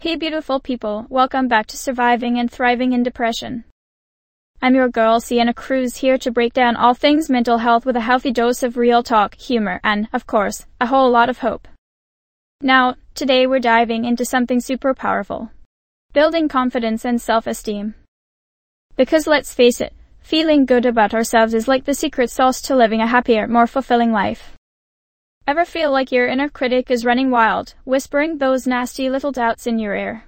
Hey beautiful people, welcome back to Surviving and Thriving in Depression. I'm your girl Sienna Cruz, here to break down all things mental health with a healthy dose of real talk, humor, and, of course, a whole lot of hope. Now, today we're diving into something super powerful. Building confidence and self-esteem. Because let's face it, feeling good about ourselves is like the secret sauce to living a happier, more fulfilling life. Ever feel like your inner critic is running wild, whispering those nasty little doubts in your ear?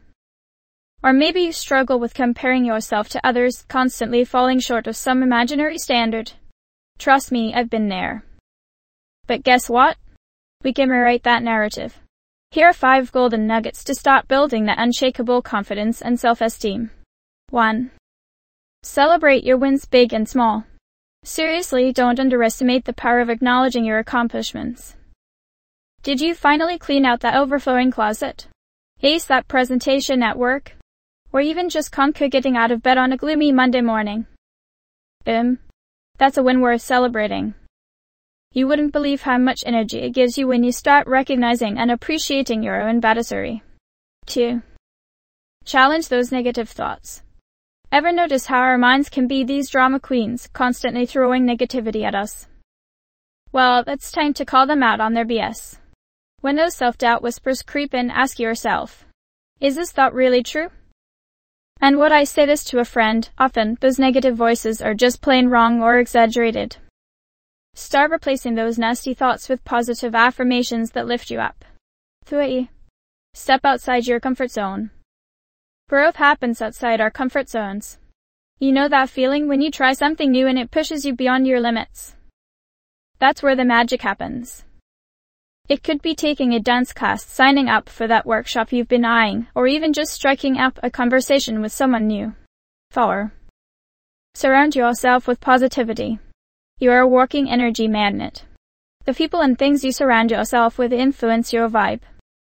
Or maybe you struggle with comparing yourself to others, constantly falling short of some imaginary standard. Trust me, I've been there. But guess what? We can rewrite that narrative. Here are 5 golden nuggets to start building that unshakable confidence and self-esteem. 1. Celebrate your wins, big and small. Seriously, don't underestimate the power of acknowledging your accomplishments. Did you finally clean out that overflowing closet? Ace that presentation at work? Or even just conquer getting out of bed on a gloomy Monday morning? Boom. That's a win worth celebrating. You wouldn't believe how much energy it gives you when you start recognizing and appreciating your own badassery. 2. Challenge those negative thoughts. Ever notice how our minds can be these drama queens, constantly throwing negativity at us? Well, it's time to call them out on their BS. When those self-doubt whispers creep in, ask yourself, is this thought really true? And would I say this to a friend? Often, those negative voices are just plain wrong or exaggerated. Start replacing those nasty thoughts with positive affirmations that lift you up. 3. Step outside your comfort zone. Growth happens outside our comfort zones. You know that feeling when you try something new and it pushes you beyond your limits? That's where the magic happens. It could be taking a dance class, signing up for that workshop you've been eyeing, or even just striking up a conversation with someone new. 4. Surround yourself with positivity. You are a walking energy magnet. The people and things you surround yourself with influence your vibe.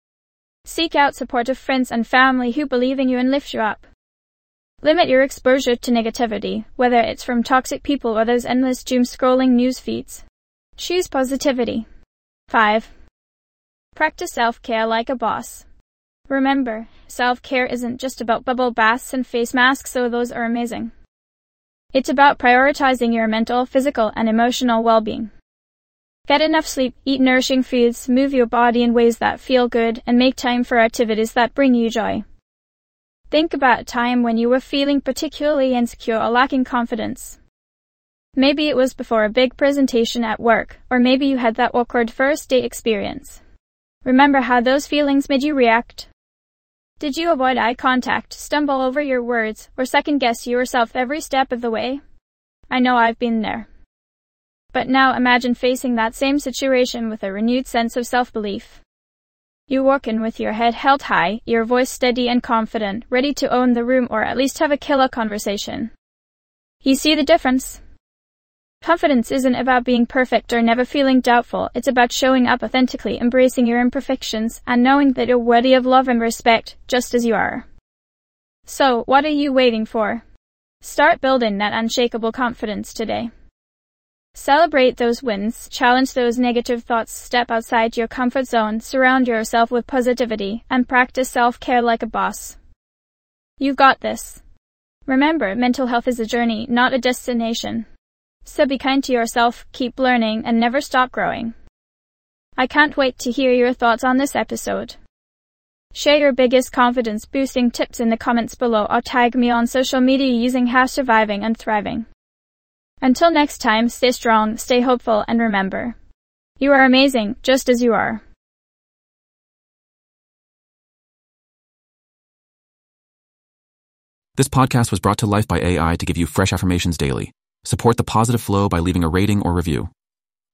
Seek out supportive friends and family who believe in you and lift you up. Limit your exposure to negativity, whether it's from toxic people or those endless doom-scrolling news feeds. Choose positivity. 5. Practice self-care like a boss. Remember, self-care isn't just about bubble baths and face masks, though those are amazing. It's about prioritizing your mental, physical, and emotional well-being. Get enough sleep, eat nourishing foods, move your body in ways that feel good, and make time for activities that bring you joy. Think about a time when you were feeling particularly insecure or lacking confidence. Maybe it was before a big presentation at work, or maybe you had that awkward first date experience. Remember how those feelings made you react? Did you avoid eye contact, stumble over your words, or second-guess yourself every step of the way? I know I've been there. But now imagine facing that same situation with a renewed sense of self-belief. You walk in with your head held high, your voice steady and confident, ready to own the room or at least have a killer conversation. You see the difference? Confidence isn't about being perfect or never feeling doubtful. It's about showing up authentically, embracing your imperfections, and knowing that you're worthy of love and respect, just as you are. So, what are you waiting for? Start building that unshakable confidence today. Celebrate those wins, challenge those negative thoughts, step outside your comfort zone, surround yourself with positivity, and practice self-care like a boss. You've got this. Remember, mental health is a journey, not a destination. So be kind to yourself, keep learning, and never stop growing. I can't wait to hear your thoughts on this episode. Share your biggest confidence-boosting tips in the comments below or tag me on social media using #SurvivingandThriving. Until next time, stay strong, stay hopeful, and remember, you are amazing, just as you are. This podcast was brought to life by AI to give you fresh affirmations daily. Support the positive flow by leaving a rating or review.